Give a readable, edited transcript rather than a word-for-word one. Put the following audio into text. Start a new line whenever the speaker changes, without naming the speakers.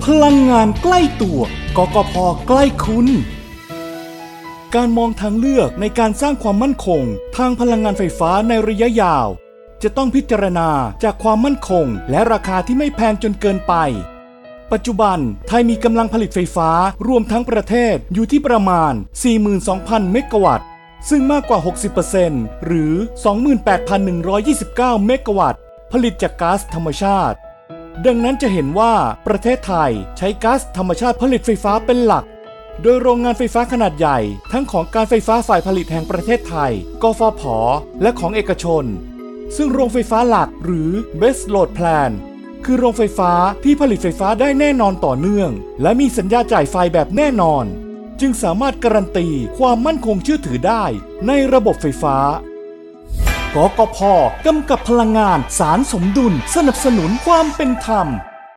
พลังงานใกล้ตัวกกพ.ใกล้คุณการมองทางเลือกในการสร้างความมั่นคงทางพลังงานไฟฟ้าในระยะยาวจะต้องพิจารณาจากความมั่นคงและราคาที่ไม่แพงจนเกินไปปัจจุบันไทยมีกำลังผลิตไฟฟ้ารวมทั้งประเทศอยู่ที่ประมาณ 42,000 เมกะวัตต์ซึ่งมากกว่า 60% หรือ 28,129 เมกะวัตต์ผลิตจากก๊าซธรรมชาติดังนั้นจะเห็นว่าประเทศไทยใช้ก๊าซธรรมชาติผลิตไฟฟ้าเป็นหลักโดยโรงงานไฟฟ้าขนาดใหญ่ทั้งของการไฟฟ้าฝ่ายผลิตแห่งประเทศไทยกฟผ.และของเอกชนซึ่งโรงไฟฟ้าหลักหรือ Base Load Plan คือโรงไฟฟ้าที่ผลิตไฟฟ้าได้แน่นอนต่อเนื่องและมีสัญญาจ่ายไฟแบบแน่นอนจึงสามารถการันตีความมั่นคงเชื่อถือได้ในระบบไฟฟ้ากกพ.กำกับพลังงานสารสมดุลสนับสนุนความเป็นธรรม